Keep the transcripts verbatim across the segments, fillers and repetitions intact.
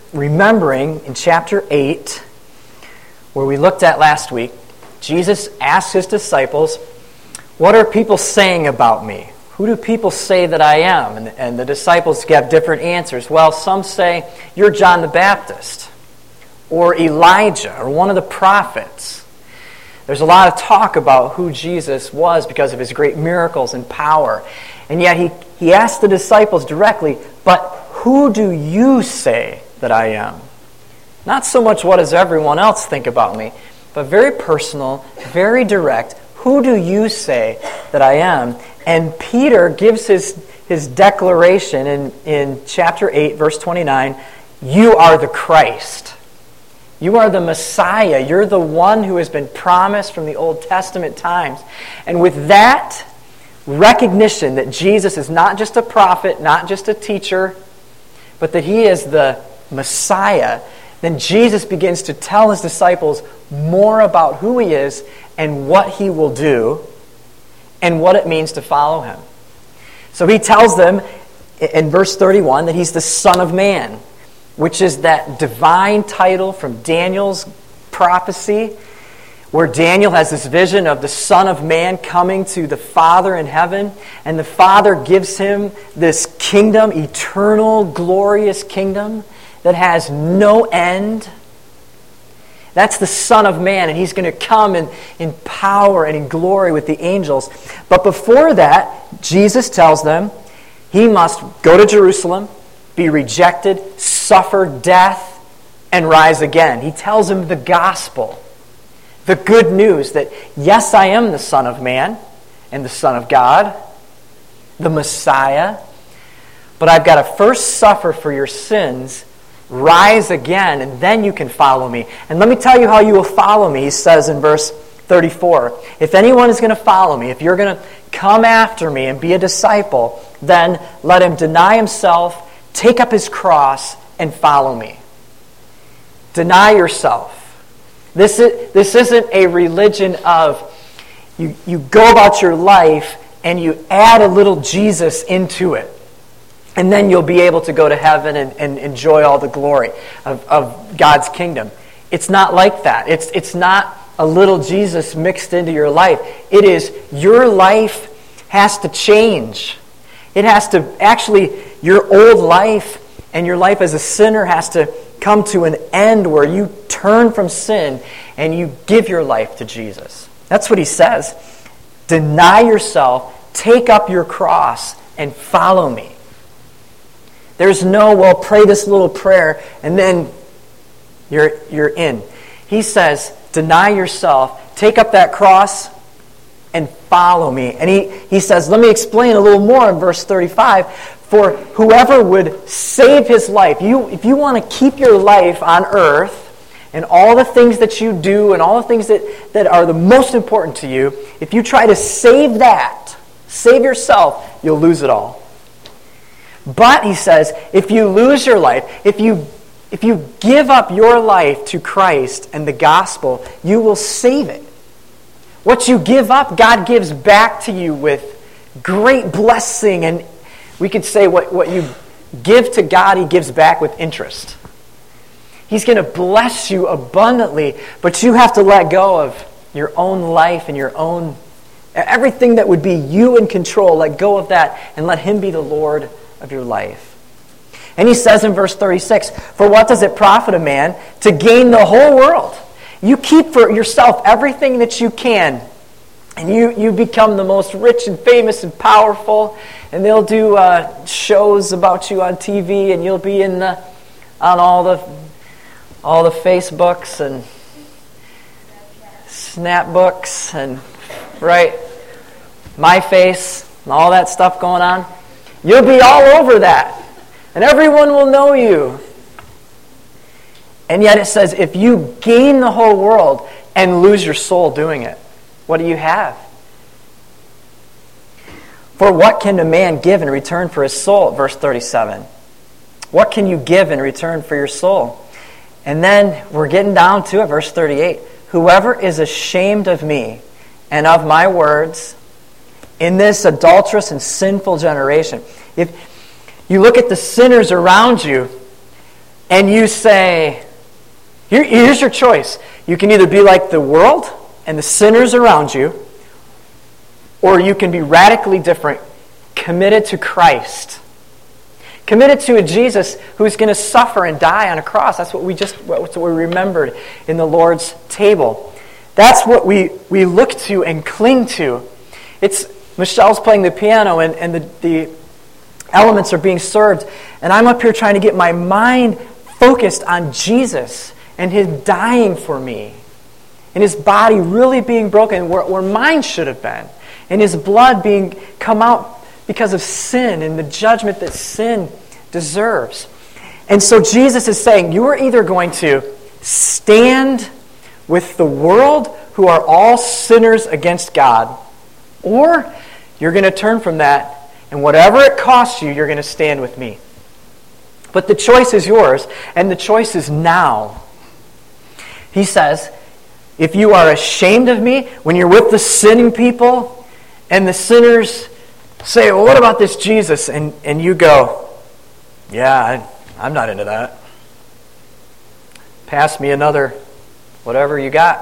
remembering in chapter eight, where we looked at last week, Jesus asked his disciples, "What are people saying about me? Who do people say that I am?" And, and the disciples gave different answers. Well, some say, "You're John the Baptist," or Elijah, or one of the prophets. There's a lot of talk about who Jesus was because of his great miracles and power. And yet he, he asked the disciples directly, "But who do you say that I am?" Not so much what does everyone else think about me, but very personal, very direct. Who do you say that I am? And Peter gives his, his declaration in, in chapter eight, verse twenty-nine, "You are the Christ. You are the Messiah. You're the one who has been promised from the Old Testament times." And with that recognition that Jesus is not just a prophet, not just a teacher, but that he is the Messiah, then Jesus begins to tell his disciples more about who he is and what he will do and what it means to follow him. So he tells them in verse thirty-one that he's the Son of Man, which is that divine title from Daniel's prophecy, where Daniel has this vision of the Son of Man coming to the Father in heaven, and the Father gives him this kingdom, eternal, glorious kingdom that has no end. That's the Son of Man, and he's going to come in, in power and in glory with the angels. But before that, Jesus tells them he must go to Jerusalem, be rejected, suffer death, and rise again. He tells them the gospel, the good news that, yes, I am the Son of Man and the Son of God, the Messiah, but I've got to first suffer for your sins, rise again, and then you can follow me. And let me tell you how you will follow me, he says in verse thirty-four. If anyone is going to follow me, if you're going to come after me and be a disciple, then let him deny himself, take up his cross, and follow me. Deny yourself. This, is, this isn't a religion of you, you go about your life and you add a little Jesus into it. And then you'll be able to go to heaven and, and enjoy all the glory of, of God's kingdom. It's not like that. It's, it's not a little Jesus mixed into your life. It is your life has to change. It has to actually, your old life and your life as a sinner has to come to an end where you turn from sin and you give your life to Jesus. That's what he says. Deny yourself, take up your cross, and follow me. There's no, well, pray this little prayer and then you're, you're in. He says, deny yourself, take up that cross, and follow me. And he, he says, let me explain a little more in verse thirty-five. For whoever would save his life, you, if you want to keep your life on earth and all the things that you do and all the things that, that are the most important to you, if you try to save that, save yourself, you'll lose it all. But, he says, if you lose your life, if you if you give up your life to Christ and the gospel, you will save it. What you give up, God gives back to you with great blessing. And we could say what, what you give to God, he gives back with interest. He's going to bless you abundantly, but you have to let go of your own life and your own, everything that would be you in control. Let go of that and let him be the Lord of your life. And he says in verse thirty-six, for what does it profit a man to gain the whole world? You keep for yourself everything that you can, and you, you become the most rich and famous and powerful, and they'll do uh, shows about you on T V, and you'll be in the on all the all the Facebooks and Snapbooks and right, My Face and all that stuff going on. You'll be all over that. And everyone will know you. And yet it says, if you gain the whole world and lose your soul doing it, what do you have? For what can a man give in return for his soul? Verse thirty-seven. What can you give in return for your soul? And then we're getting down to it, verse thirty-eight. Whoever is ashamed of me and of my words in this adulterous and sinful generation. If you look at the sinners around you, and you say, Here, here's your choice. You can either be like the world and the sinners around you, or you can be radically different, committed to Christ. Committed to a Jesus who's going to suffer and die on a cross. That's what we just what we remembered in the Lord's table. That's what we, we look to and cling to. It's Michelle's playing the piano and, and the, the elements are being served, and I'm up here trying to get my mind focused on Jesus and His dying for me, and His body really being broken where, where mine should have been, and His blood being come out because of sin and the judgment that sin deserves. And so Jesus is saying, you are either going to stand with the world who are all sinners against God, or you're going to turn from that, and whatever it costs you, you're going to stand with me. But the choice is yours, and the choice is now. He says, if you are ashamed of me, when you're with the sinning people, and the sinners say, well, what about this Jesus? And, and you go, yeah, I, I'm not into that. Pass me another, whatever you got.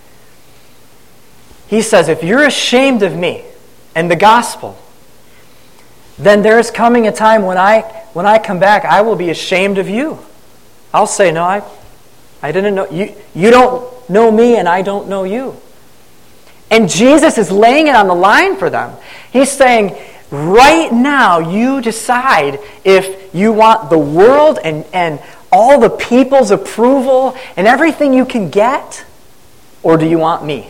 He says, if you're ashamed of me and the gospel, then there is coming a time when I when I come back, I will be ashamed of you. I'll say, no, I, I didn't know. You, you don't know me and I don't know you. And Jesus is laying it on the line for them. He's saying, right now, you decide if you want the world and, and all the people's approval and everything you can get, or do you want me?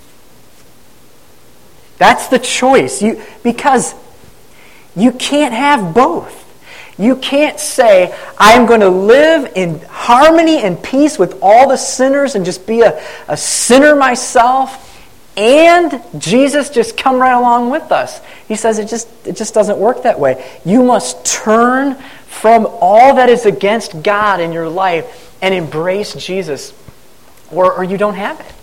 That's the choice. You, because you can't have both. You can't say, I'm going to live in harmony and peace with all the sinners and just be a, a sinner myself, and Jesus just come right along with us. He says it just it just doesn't work that way. You must turn from all that is against God in your life and embrace Jesus, or, or you don't have it.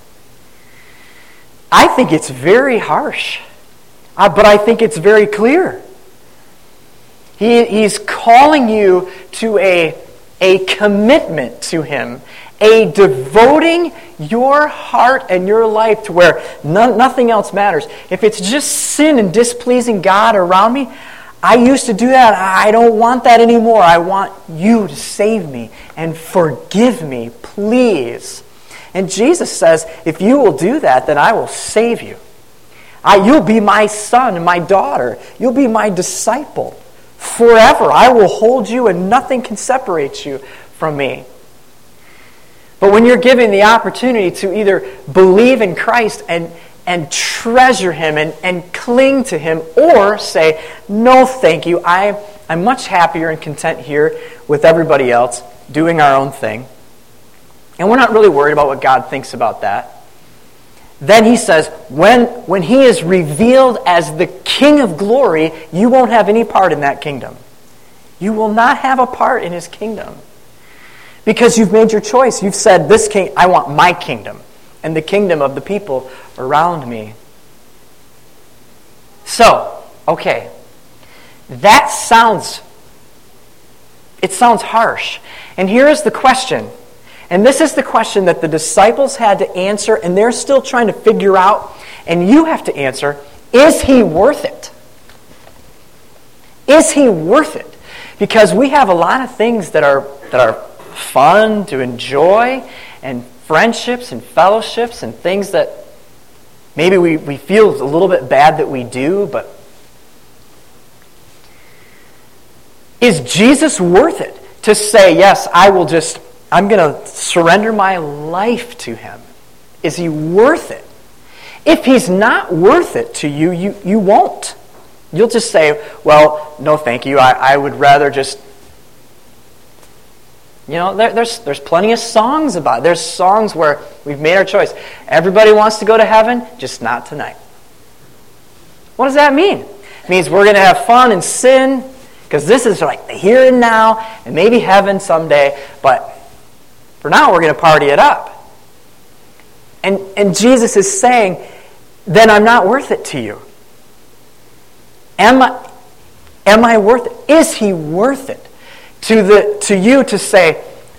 I think it's very harsh, uh, but I think it's very clear. He, he's calling you to a, a commitment to Him, a devoting your heart and your life to where none, nothing else matters. If it's just sin and displeasing God around me, I used to do that. I don't want that anymore. I want you to save me and forgive me, please. And Jesus says, if you will do that, then I will save you. I, you'll be my son and my daughter. You'll be my disciple forever. I will hold you and nothing can separate you from me. But when you're given the opportunity to either believe in Christ and, and treasure Him and, and cling to Him, or say, no thank you, I, I'm much happier and content here with everybody else doing our own thing, and we're not really worried about what God thinks about that, then He says, when, when He is revealed as the King of glory, you won't have any part in that kingdom. You will not have a part in His kingdom. Because you've made your choice. You've said, this king, I want my kingdom and the kingdom of the people around me. So, okay, that sounds, it sounds harsh. And here is the question. And this is the question that the disciples had to answer, and they're still trying to figure out, and you have to answer, is He worth it? Is He worth it? Because we have a lot of things that are that are fun to enjoy, and friendships and fellowships and things that maybe we, we feel a little bit bad that we do, but is Jesus worth it to say, yes, I will just, I'm going to surrender my life to Him? Is He worth it? If He's not worth it to you, you, you won't. You'll just say, well, no thank you, I, I would rather just, you know, there, there's there's plenty of songs about it. There's songs where we've made our choice. Everybody wants to go to heaven, just not tonight. What does that mean? It means we're going to have fun and sin, because this is like the here and now, and maybe heaven someday, but for now we're going to party it up. And, and Jesus is saying, then I'm not worth it to you. Am I, am I worth it? Is He worth it? To the to you to say,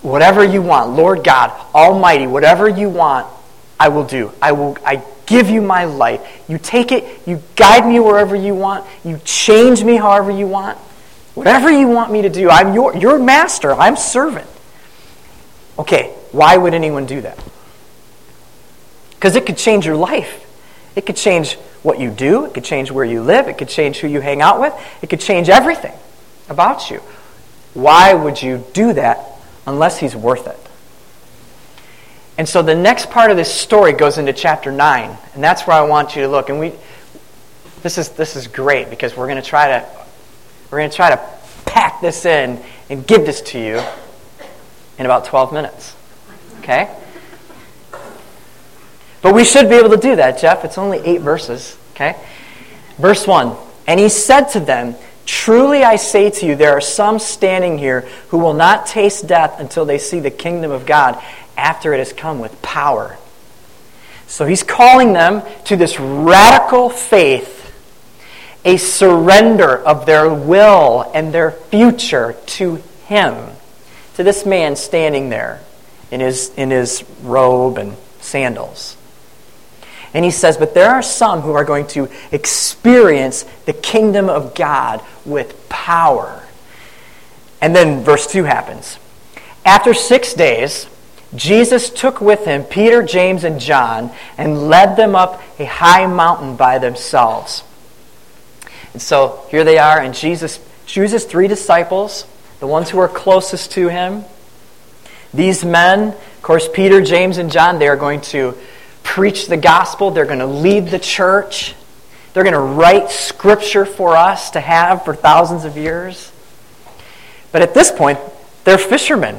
whatever you want, Lord God, Almighty, whatever you want, I will do. I will. I give you my life. You take it, you guide me wherever you want, you change me however you want. Whatever you want me to do, I'm your, your master, I'm servant. Okay, why would anyone do that? Because it could change your life. It could change what you do, it could change where you live, it could change who you hang out with, it could change everything about you. Why would you do that unless he's worth it? And so the next part of this story goes into chapter nine, and that's where I want you to look. And we, this is this is great because we're going to try to we're going to try to pack this in and give this to you in about twelve minutes. Okay? But we should be able to do that, Jeff. It's only eight verses. Okay? Verse one. And he said to them, "Truly I say to you, there are some standing here who will not taste death until they see the kingdom of God after it has come with power." So he's calling them to this radical faith, a surrender of their will and their future to him, to this man standing there in his, in his robe and sandals. And he says, but there are some who are going to experience the kingdom of God with power. And then verse two happens. After six days, Jesus took with him Peter, James, and John and led them up a high mountain by themselves. And so here they are, and Jesus chooses three disciples, the ones who are closest to him. These men, of course, Peter, James, and John, they are going to preach the gospel. They're going to lead the church. They're going to write scripture for us to have for thousands of years. But at this point, they're fishermen.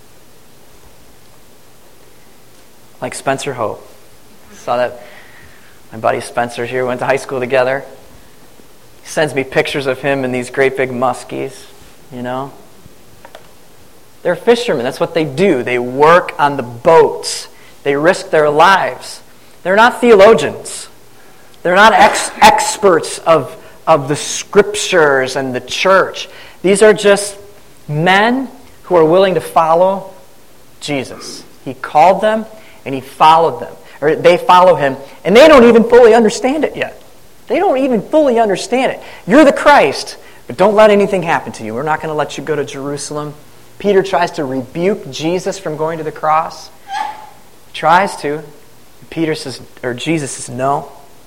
Like Spencer Hope. Saw that. My buddy Spencer here went to high school together. He sends me pictures of him in these great big muskies, you know. They're fishermen. That's what they do. They work on the boats. They risk their lives. They're not theologians. They're not ex- experts of, of the scriptures and the church. These are just men who are willing to follow Jesus. He called them and he followed them. Or they follow him, and they don't even fully understand it yet. They don't even fully understand it. You're the Christ, but don't let anything happen to you. We're not going to let you go to Jerusalem. Peter tries to rebuke Jesus from going to the cross. Tries to. Peter says, or Jesus says, no.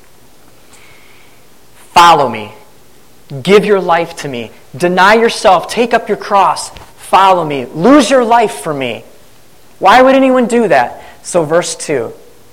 Follow me. Give your life to me. Deny yourself. Take up your cross. Follow me. Lose your life for me. Why would anyone do that? So verse two.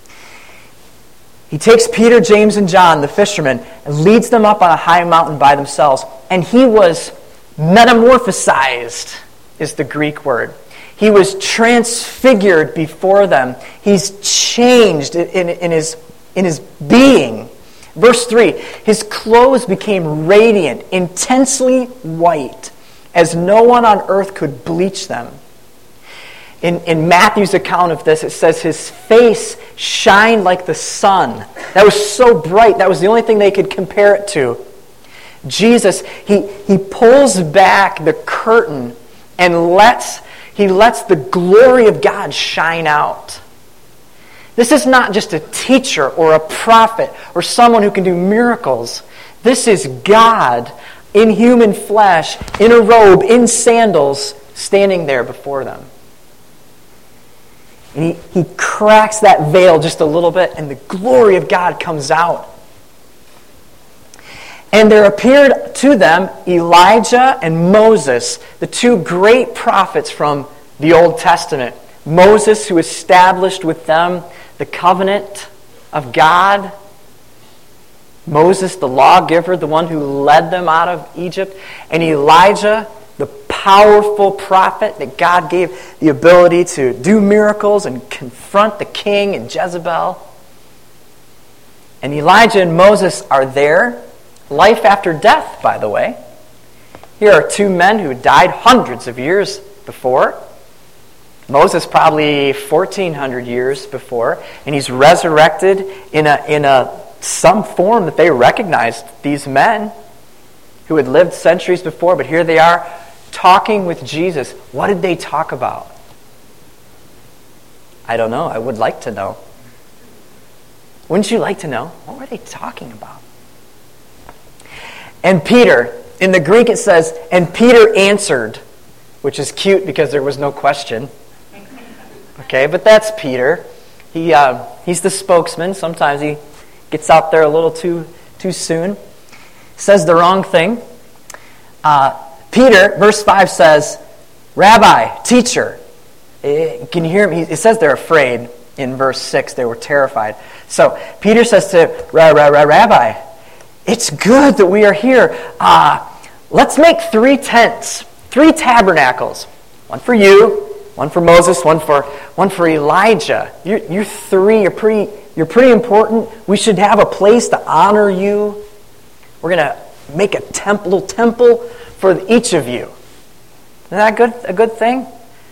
He takes Peter, James, and John, the fishermen, and leads them up on a high mountain by themselves. And he was metamorphosized, is the Greek word. He was transfigured before them. He's changed in, in, his, in his being. Verse three, his clothes became radiant, intensely white, as no one on earth could bleach them. In, in Matthew's account of this, it says his face shined like the sun. That was so bright. That was the only thing they could compare it to. Jesus, he, he pulls back the curtain and lets, he lets the glory of God shine out. This is not just a teacher or a prophet or someone who can do miracles. This is God in human flesh, in a robe, in sandals, standing there before them. And he, he cracks that veil just a little bit, and the glory of God comes out. And there appeared to them Elijah and Moses, the two great prophets from the Old Testament. Moses, who established with them the covenant of God. Moses, the lawgiver, the one who led them out of Egypt. And Elijah, the powerful prophet that God gave the ability to do miracles and confront the king and Jezebel. And Elijah and Moses are there. Life after death, by the way. Here are two men who died hundreds of years before. Moses probably fourteen hundred years before. And he's resurrected in a in a some form that they recognized, these men who had lived centuries before. But here they are, talking with Jesus. What did they talk about? I don't know. I would like to know. Wouldn't you like to know? What were they talking about? And Peter, in the Greek it says, and Peter answered, which is cute because there was no question. Okay, but that's Peter. He uh, he's the spokesman. Sometimes he gets out there a little too too soon. Says the wrong thing. Uh, Peter, verse five says, Rabbi, teacher. Eh, can you hear him? It says they're afraid. In verse six, they were terrified. So Peter says to ra, ra, ra, Rabbi, it's good that we are here. Uh, let's make three tents, three tabernacles. One for you, one for Moses, one for one for Elijah. You're, you're three. You're pretty. You're pretty important. We should have a place to honor you. We're gonna make a temple, temple for each of you. Isn't that good? A good thing.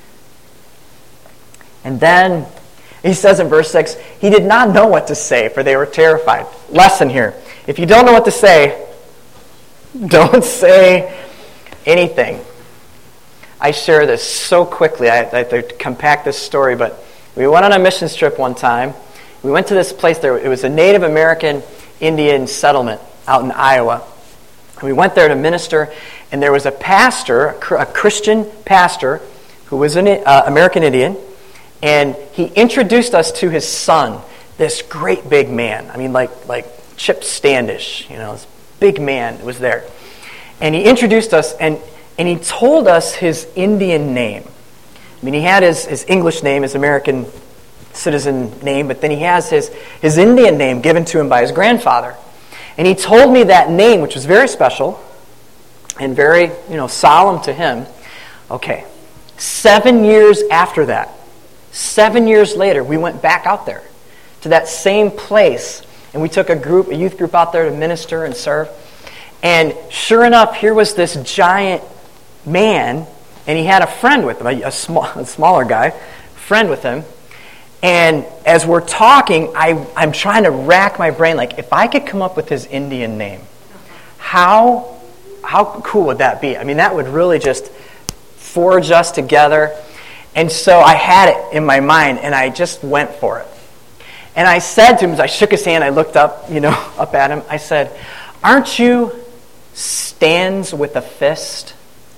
And then he says in verse six, he did not know what to say, for they were terrified. Lesson here. If you don't know what to say, don't say anything. I share this so quickly. I, I have to compact this story, but we went on a missions trip one time. We went to this place there. It was a Native American Indian settlement out in Iowa. And we went there to minister, and there was a pastor, a Christian pastor, who was an uh, American Indian, and he introduced us to his son, this great big man. I mean, like like Chip Standish, you know, this big man was there. And he introduced us, and, and he told us his Indian name. I mean, he had his, his English name, his American citizen name, but then he has his, his Indian name given to him by his grandfather. And he told me that name, which was very special and very, you know, solemn to him. Okay, seven years after that, Seven years later, we went back out there to that same place, and we took a group, a youth group out there to minister and serve. And sure enough, here was this giant man, and he had a friend with him, a, a, small, a smaller guy, friend with him. And as we're talking, I, I'm trying to rack my brain, like, if I could come up with his Indian name, how, how cool would that be? I mean, that would really just forge us together. And so I had it in my mind, and I just went for it. And I said to him, as I shook his hand, I looked up, you know, up at him. I said, aren't you Stands with a Fist?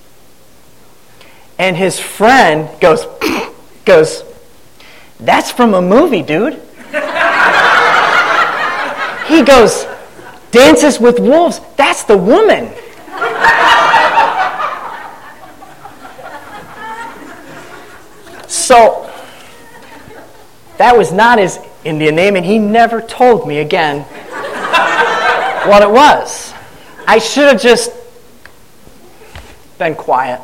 And his friend goes, goes, that's from a movie, dude. He goes, Dances with Wolves, that's the woman. So, that was not his Indian name, and he never told me again what it was. I should have just been quiet.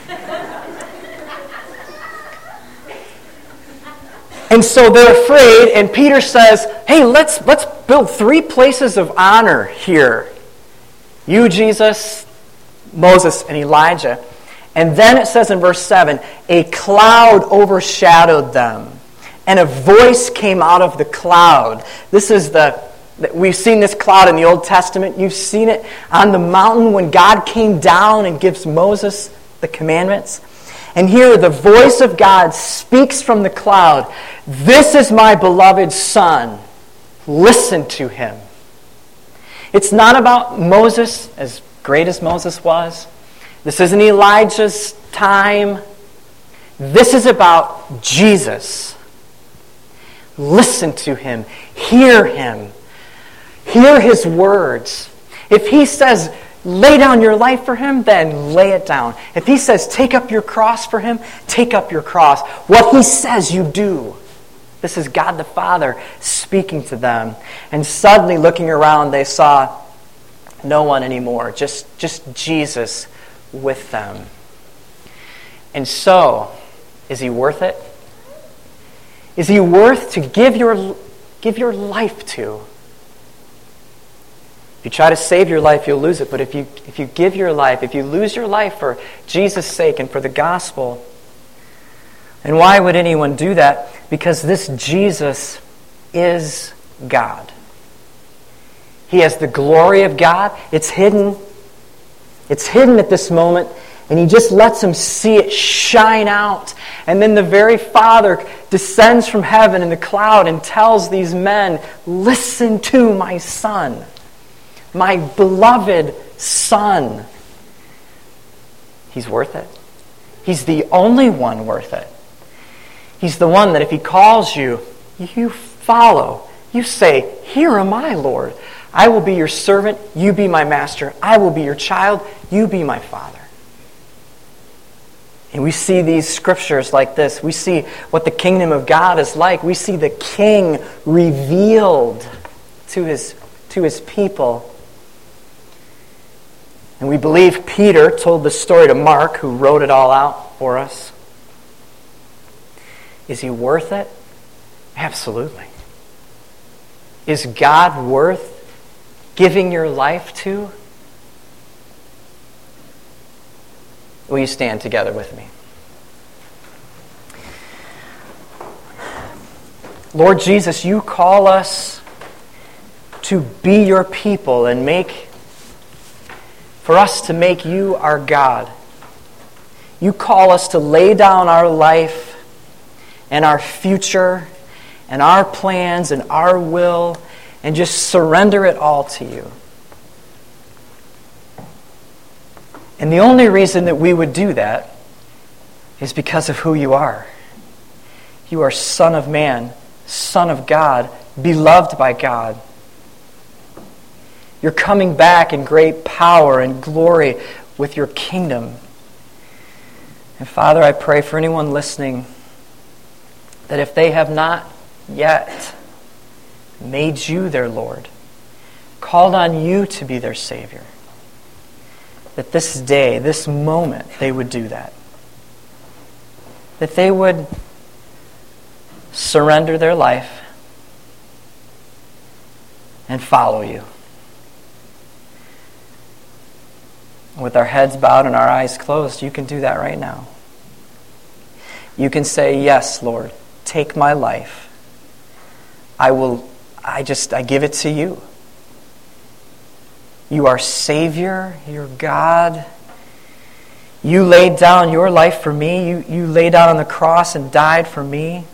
And so they're afraid, and Peter says, hey, let's let's build three places of honor here. You, Jesus, Moses, and Elijah. And then it says in verse seven, a cloud overshadowed them, and a voice came out of the cloud. This is the, we've seen this cloud in the Old Testament. You've seen it on the mountain when God came down and gives Moses the commandments. And here the voice of God speaks from the cloud. This is my beloved Son. Listen to him. It's not about Moses, as great as Moses was. This isn't Elijah's time. This is about Jesus. Listen to him. Hear him. Hear his words. If he says, lay down your life for him, then lay it down. If he says, take up your cross for him, take up your cross. What he says, you do. This is God the Father speaking to them. And suddenly, looking around, they saw no one anymore. Just, just Jesus with them. And so, is he worth it? Is he worth to give your, give your life to? If you try to save your life, you'll lose it. But if you, if you give your life, if you lose your life for Jesus' sake and for the gospel, and why would anyone do that? Because this Jesus is God. He has the glory of God. It's hidden. It's hidden at this moment. And he just lets them see it shine out. And then the very Father descends from heaven in the cloud and tells these men, listen to my Son, my beloved Son. He's worth it. He's the only one worth it. He's the one that if he calls you, you follow. You say, here am I, Lord. I will be your servant. You be my master. I will be your child. You be my father. And we see these scriptures like this. We see what the kingdom of God is like. We see the king revealed to his, to his people. And we believe Peter told the story to Mark, who wrote it all out for us. Is he worth it? Absolutely. Is God worth giving your life to? Will you stand together with me? Lord Jesus, you call us to be your people and make, for us to make you our God. You call us to lay down our life and our future and our plans and our will and just surrender it all to you. And the only reason that we would do that is because of who you are. You are Son of Man, Son of God, beloved by God. You're coming back in great power and glory with your kingdom. And Father, I pray for anyone listening that if they have not yet made you their Lord, called on you to be their Savior, that this day, this moment, they would do that. That they would surrender their life and follow you. With our heads bowed and our eyes closed, you can do that right now. You can say, yes, Lord, take my life. I will, I just, I give it to you. You are Savior, you're God. You laid down your life for me. You, you laid down on the cross and died for me.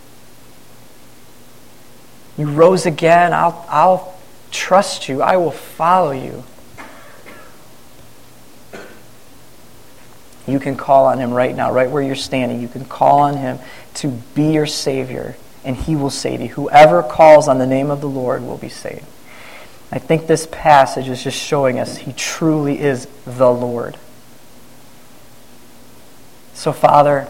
You rose again. I'll, I'll trust you. I will follow you. You can call on him right now, right where you're standing. You can call on him to be your Savior, and he will save you. Whoever calls on the name of the Lord will be saved. I think this passage is just showing us he truly is the Lord. So, Father,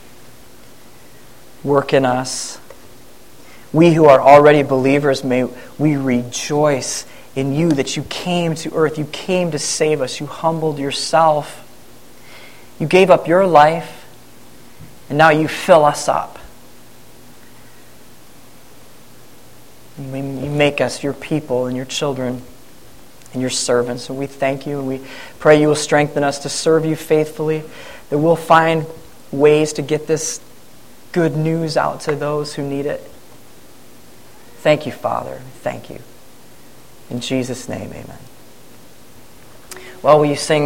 work in us. We who are already believers, may we rejoice in you that you came to earth. You came to save us. You humbled yourself. You gave up your life, and now you fill us up. You make us your people and your children and your servants. So we thank you, and we pray you will strengthen us to serve you faithfully, that we'll find ways to get this good news out to those who need it. Thank you, Father. Thank you. In Jesus' name, amen. Well, will you sing